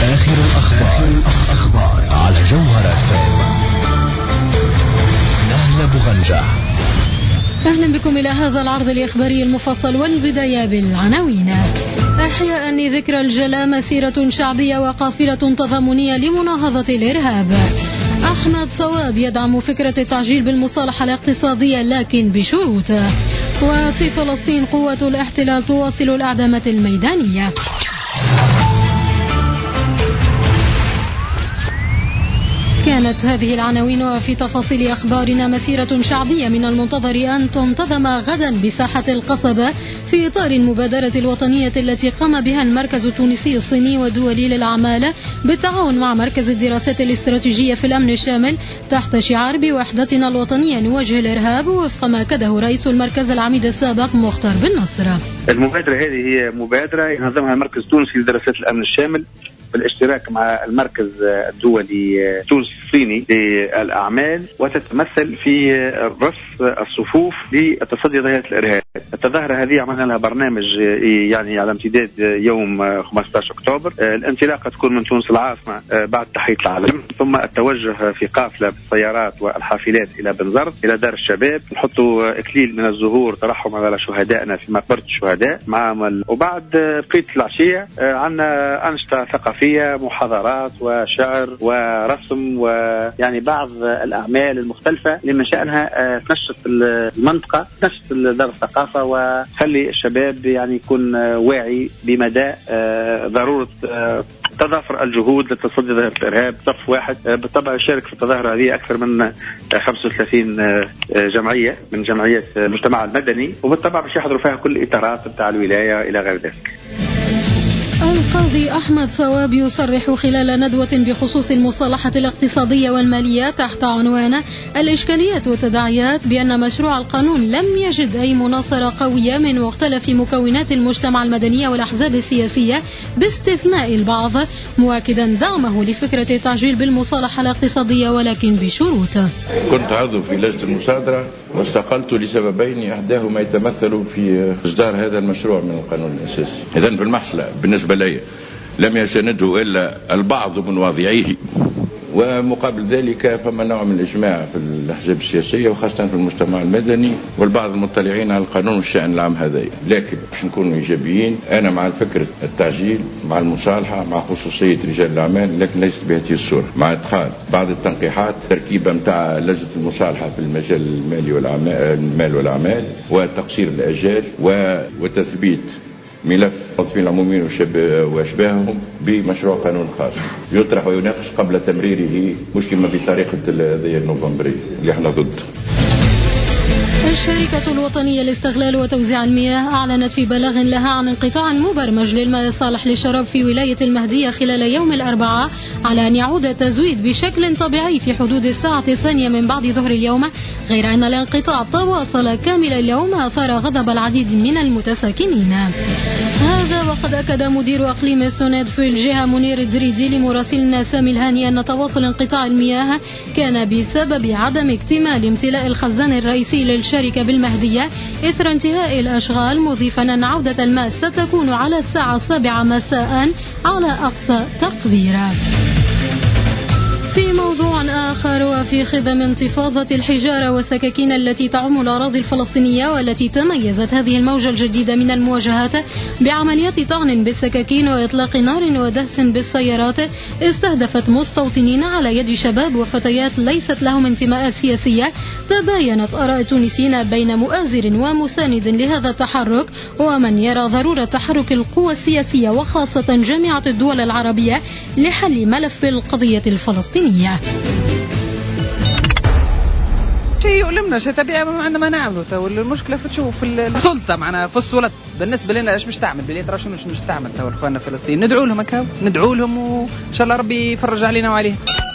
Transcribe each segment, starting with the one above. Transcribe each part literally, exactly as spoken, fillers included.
آخر الأخبار, الأخبار على جوهرة فام. نهلة بغنجة. أهلا بكم إلى هذا العرض الإخباري المفصل، والبداية بالعناوين. أحياء ذكرى الجلاء، مسيرة شعبية وقافلة تضامنية لمناهضة الإرهاب. أحمد صواب يدعم فكرة التعجيل بالمصالحة الاقتصادية لكن بشروط. وفي فلسطين قوة الاحتلال تواصل الأعدامات الميدانية. كانت هذه العناوين. وفي تفاصيل أخبارنا، مسيرة شعبية من المنتظر أن تنتظم غدا بساحة القصبة في إطار المبادرة الوطنية التي قام بها المركز التونسي الصيني ودولي للأعمال بالتعاون مع مركز الدراسات الاستراتيجية في الأمن الشامل تحت شعار بوحدتنا الوطنية نواجه الإرهاب، وفق ما أكده رئيس المركز العميد السابق مختار بن نصر. المبادرة هذه هي مبادرة ينظمها المركز التونسي لدراسات الأمن الشامل بالاشتراك مع المركز الدولي التونسي الصيني للأعمال، وتتمثل في رص الصفوف للتصدي ظاهرة الإرهاب. التظاهرة هذه عملنا لها برنامج يعني على امتداد يوم خمسة عشر أكتوبر. الانطلاقة تكون من تونس العاصمة بعد تحية العلم، ثم التوجه في قافلة بالسيارات والحافلات إلى بنزرت إلى دار الشباب، نحطوا إكليل من الزهور ترحم على شهدائنا في مقبرة الشهداء معامل. وبعد بقية العشية عندنا أنشطة ثقافية، محاضرات وشعر ورسم ويعني بعض الأعمال المختلفة اللي من شأنها تنشط المنطقة، تنشط دار الثقافة، وخلي الشباب يعني يكون واعي بمدى ضرورة تضافر الجهود للتصدي ظاهرة الإرهاب. صف واحد بالطبع يشارك في التظاهرة هذه أكثر من خمسة وثلاثين جمعية من جمعيات المجتمع المدني، وبالطبع باش يحضروا فيها كل الإطارات بتاع الولاية إلى غير ذلك. القاضي أحمد صواب يصرح خلال ندوة بخصوص المصالحة الاقتصادية والمالية تحت عنوان الإشكاليات والتداعيات بأن مشروع القانون لم يجد أي مناصرة قوية من مختلف مكونات المجتمع المدني والأحزاب السياسية باستثناء البعض، مؤكدا دعمه لفكرة التعجيل بالمصالحة الاقتصادية ولكن بشروط. كنت عضو في لجنة المصادرة واستقلت لسببين، أحداهما يتمثل في إصدار هذا المشروع من القانون الأساسي. إذن بالمحصلة بالنسبة لي لم يسنده إلا البعض من واضعيه، ومقابل ذلك فما نوع من الإجماع في الأحزاب السياسية وخاصة في المجتمع المدني والبعض المطلعين على القانون والشأن العام هذا. لكن باش نكونوا إيجابيين، أنا مع فكرة التعجيل، مع المصالحة، مع خصوصية رجال الأعمال، لكن ليست بهذه الصورة، مع إدخال بعض التنقيحات، تركيبة متاع لجنة المصالحة في المجال المالي والأعمال المال والأعمال وتقصير الأجال وتثبيت ملف الموظفين العموميين وأشباههم بمشروع قانون خاص يطرح ويناقش قبل تمريره، مش كما بطريقة النوفمبرية اللي احنا ضد. الشركة الوطنية لاستغلال وتوزيع المياه أعلنت في بلاغ لها عن انقطاع مبرمج للماء الصالح للشراب في ولاية المهدية خلال يوم الأربعاء، على أن يعود التزويد بشكل طبيعي في حدود الساعة الثانية من بعد ظهر اليوم، غير أن الانقطاع تواصل كامل اليوم أثار غضب العديد من المتساكنين. هذا وقد أكد مدير أقليم السند في الجهة منير الدريدي لمراسلنا سامي الهاني أن تواصل انقطاع المياه كان بسبب عدم اكتمال امتلاء الخزان الرئيسي للشركة بالمهدية إثر انتهاء الأشغال، مضيفا أن عودة الماء ستكون على الساعة السابعة مساء على أقصى تقدير. في موضوع آخر، وفي خضم انتفاضة الحجارة والسكاكين التي تعم الأراضي الفلسطينية، والتي تميزت هذه الموجة الجديدة من المواجهات بعمليات طعن بالسكاكين وإطلاق نار ودهس بالسيارات، استهدفت مستوطنين على يد شباب وفتيات ليست لهم انتماءات سياسية، تباينت آراء التونسيين بين مؤازر ومساند لهذا التحرك ومن يرى ضرورة تحرك القوى السياسية وخاصة جامعة الدول العربية لحل ملف القضية الفلسطينية. شيء يؤلمنا، شيء طبيعي ما عندنا ما نعمله. تو المشكله في تشوف في السلطه معنا في السلطه بالنسبه لنا ايش مش تعمل بلي ترى شنو مش تعمل. تو اخواننا في فلسطين ندعو لهم هكا، ندعو لهم وان شاء الله ربي يفرج علينا وعليهم.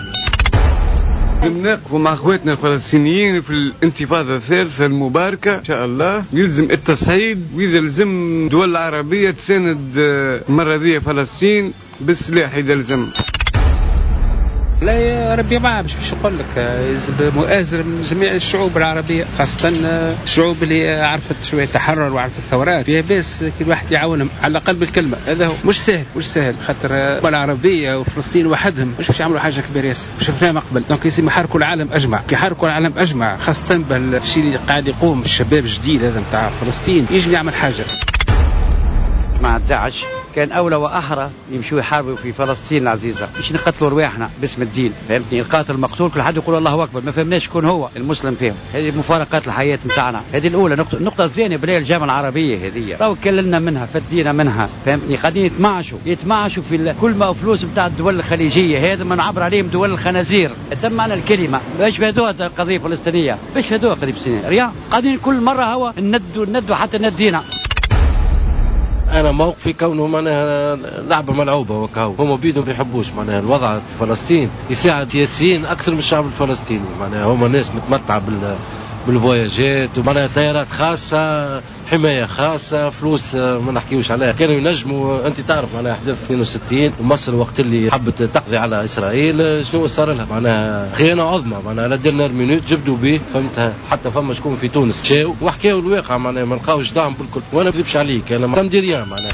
نقف مع اخواتنا الفلسطينيين في الانتفاضه الثالثه المباركه ان شاء الله. يلزم التصعيد ويلزم الدول العربيه تساند المره ذي فلسطين بالسلاح اذا لزم. لا يا ربي معاه مش مش يقول لك يجب مؤازرة من جميع الشعوب العربية، خاصة الشعوب اللي عرفت شوية تحرر وعرفت الثورات فيها بس كل واحد يعاونهم على الأقل بالكلمة. هذا هو مش سهل مش سهل خاطر العربية وفلسطين وحدهم مش مش يعملوا حاجة كبيرة ياسر شفناها مقبل. دونك يسمى يحركوا العالم أجمع، يحركوا العالم أجمع خاصة بالشيء اللي قاعد يقوم الشباب الجديد هذا متاع فلسطين يجب يعمل حاجة مع داعش. كان أولى وأحرى يمشوا يحاربوا في فلسطين العزيزة، مش نقتلوا رواحنا باسم الدين، فهمتني؟ القاتل المقتول كل حد يقول الله أكبر، ما فهمناش يكون هو المسلم فيهم. هذه مفارقات الحياة متاعنا، هذه الأولى نقطة النقطة الثانية بلاي الجامعة العربية هذه راهو كللنا منها فدينا منها، فهمتني؟ قاعدين يتمعشوا يتمعشوا في كل ما فلوس متاع الدول الخليجية، هذا ما نعبر عليهم دول الخنازير، تم معنى الكلمة. باش فهدوها القضية الفلسطينية، باش فهدوها قضية الفلسطينية، ريا قاعدين كل مرة هو الندوا الندوا حتى ندينا. أنا موقفي كونه معناها لعبة ملعوبة وكهو، هم بيدهم بيحبوش معناها الوضع في فلسطين يساعد سياسيين أكثر من الشعب الفلسطيني، معناها هم ناس متمتعة بال بالفواياجات ومعناها طيارات خاصة، حماية خاصة، فلوس ما نحكيوش عليها. كانوا ينجموا، أنت تعرف معناها أحداث اثنين وستين ومصر وقت اللي حبت تقضي على إسرائيل شنو صار لها؟ معناها خيانة عظمى، معناها لا ديرنا مينوت جبدوا به، فهمتها؟ حتى فما شكون في تونس شاو وحكاوا الواقع، معناها ما لقاوش دعم بالكل، وأنا ما بكذبش عليك أنا تمديريان معناها.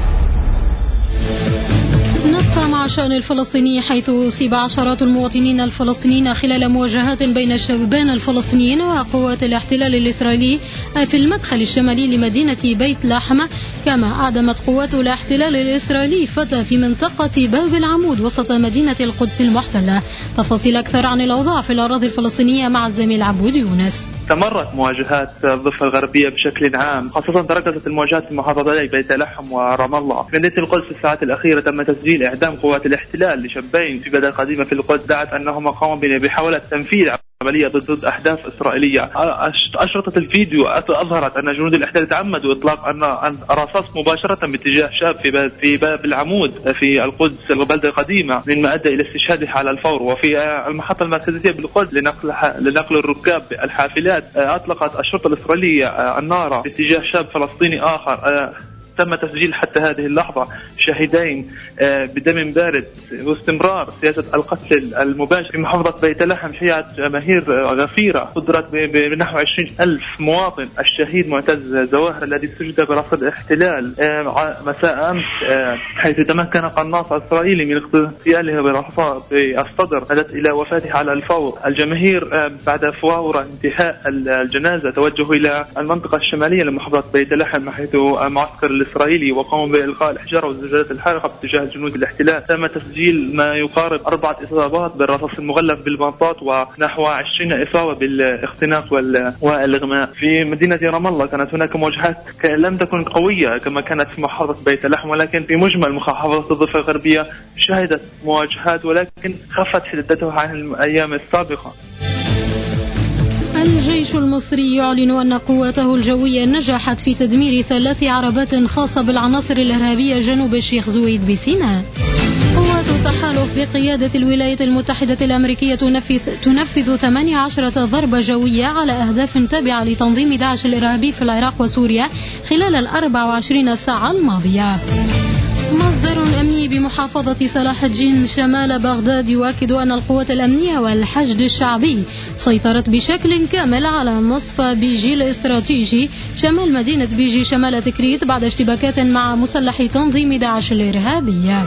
نبقى مع شأن الفلسطيني، حيث أصيب عشرات المواطنين الفلسطينيين خلال مواجهات بين الشبان الفلسطينيين وقوات الاحتلال الإسرائيلي في المدخل الشمالي لمدينة بيت لحم. كما أعدمت قوات الاحتلال الإسرائيلي فتى في منطقة باب العمود وسط مدينة القدس المحتلة. تفاصيل أكثر عن الأوضاع في الأراضي الفلسطينية مع الزميل عبود يونس. استمرت مواجهات الضفة الغربية بشكل عام، خاصة تركزت المواجهات في محافظتي بيت لحم ورام الله. في مدينة القدس في الساعات الأخيرة تم تسجيل إعدام قوات الاحتلال لشابين في بلدة قديمة في القدس دعت أنهما قاموا بحاولة تنفيذ عملية ضد أهداف إسرائيلية. أشرطة الفيديو أظهرت أن جنود الاحتلال تعمدوا إطلاق أن رصاص مباشرة باتجاه شاب في باب, في باب العمود في القدس البلدة القديمة، مما أدى إلى استشهاده على الفور. وفي المحطة المركزية بالقدس لنقل لنقل الركاب الحافلات أطلقت الشرطة الإسرائيلية النار باتجاه شاب فلسطيني آخر. تم تسجيل حتى هذه اللحظة شهيدين بدم بارد واستمرار سياسة القتل المباشر في محافظة بيت لحم. شيعت جماهير غفيرة قدرت بنحو عشرين ألف مواطن. الشهيد معتز زواهر الذي استشهد برصد الاحتلال مساء أمس حيث تمكن قناص إسرائيلي من اغتياله برصاص في الصدر أدت إلى وفاته على الفور. الجماهير بعد فور انتهاء الجنازة توجهوا إلى المنطقة الشمالية لمحافظة بيت لحم حيث معسكر الإسرائيلي وقاموا بإلقاء الحجارة والزجاجات الحارقة باتجاه جنود الاحتلال. تم تسجيل ما يقارب أربعة إصابات بالرصاص المغلف بالبنطات ونحو عشرين إصابة بالاختناق والإغماء. في مدينة رام الله كانت هناك مواجهات لم تكن قوية كما كانت في محافظة بيت لحم، ولكن في مجمل محافظة الضفة الغربية شهدت مواجهات ولكن خفت حدتها عن الأيام السابقة. الجيش المصري يعلن أن قواته الجوية نجحت في تدمير ثلاث عربات خاصة بالعناصر الإرهابية جنوب الشيخ زويد بسيناء. قوات التحالف بقيادة الولايات المتحدة الأمريكية تنفذ, تنفذ ثمانية عشرة ضربة جوية على أهداف تابعة لتنظيم داعش الإرهابي في العراق وسوريا خلال الأربع وعشرين ساعة الماضية. مصدر أمني بمحافظة صلاح الدين شمال بغداد يؤكد أن القوات الأمنية والحشد الشعبي سيطرت بشكل كامل على مصفى بيجي الاستراتيجي شمال مدينة بيجي شمال تكريت بعد اشتباكات مع مسلحي تنظيم داعش الإرهابية.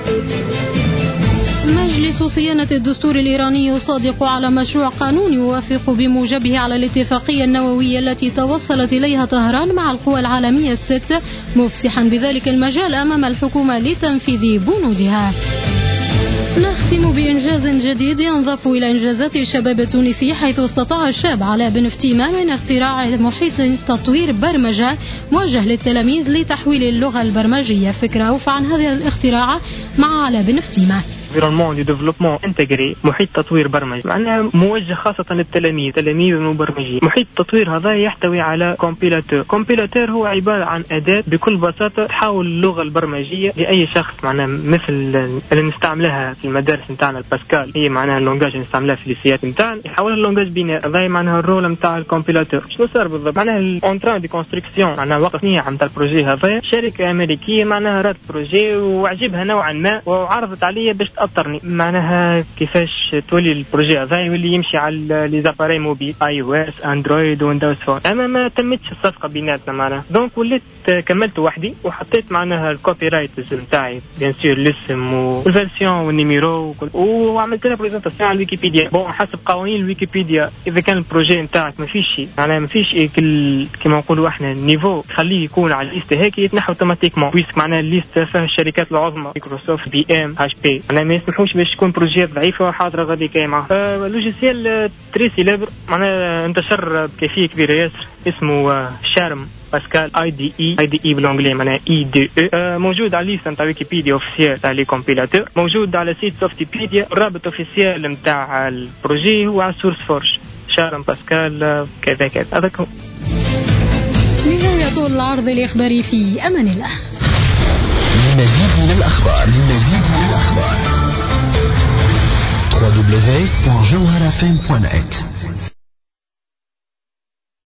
مجلس صيانة الدستور الإيراني يصادق على مشروع قانون يوافق بموجبه على الاتفاقية النووية التي توصلت إليها طهران مع القوى العالمية الست، مفسحا بذلك المجال أمام الحكومة لتنفيذ بنودها. نختم بإنجاز جديد ينضاف إلى إنجازات الشباب التونسي، حيث استطاع الشاب علاء بن فتيمة من اختراع محيط تطوير برمجة موجه للتلاميذ لتحويل اللغة البرمجية. فكرة أوفى عن هذا الاختراع مع علاء بن فتيمة. environnement du développement intégré، محيط تطوير برمجي معناها موجه خاصة للتلاميذ تلاميذ المبرمجين. محيط التطوير هذا يحتوي على كومبيلاتور. كومبيلاتور هو عبارة عن أداة بكل بساطة تحول اللغة البرمجية لأي شخص، معناها مثل اللي نستعملها في المدارس نتاعنا الباسكال، هي معناها اللونجاج اللي نستعملها في الليسيات نتاعنا، يحولها اللونجاج بينار. هذا معناها الرول نتاع الكومبيلاتور. شنو صار بالضبط؟ معناها اون تران دي كونستركسيون، معناها وقت صناعة نتاع البروجي هذا. شركة أمريكية معناها رات بروجي وعجبها نوعا ما وعرضت عليا باش تأثرني معناها كيفاش تولي البروجي هذا يولي يمشي على لي زاباري موبيل اي او اس اندرويد ويندوز فون. اما ما تمتش الصفقه بيناتنا معناها، دونك وليت كملت وحدي وحطيت معناها الكوبي رايتس نتاعي بيان سور الاسم والفيرسيون والنيميرو وعملت لها بريزنتاسيون على الويكيبيديا. بون حسب قوانين الويكيبيديا اذا كان البروجي نتاعك ما فيش شيء معناها ما فيش كل كما نقولوا احنا النيفو تخليه يكون على الليست هيك يتنحى اوتوماتيكمون بيسك معناها الليست فيها الشركات العظمى مايكروسوفت بي ام اتش بي معناها ما يسمحوش باش تكون بروجيات ضعيفه حاضره غادي كاين معاه. آه لوجيسيال تري سيلابر معناها انتشر بكيفيه كبيره ياسر اسمه شارم باسكال اي دي اي اي دي اي بالانجلي معناها اي دي او. موجود على ليست نتاع ويكيبيديا اوفيسيال تاع لي كومبيلاتور، موجود على سيت سوفتيبيديا. الرابط اوفيسيال نتاع البروجي هو على سورس فورش شارم باسكال كذا كذا. هذاك هو نهاية العرض الإخباري في أمان الله. لمزيد من الأخبار لمزيد من الأخبار دبليو دبليو دبليو دوت جوهرة إف إم دوت نت.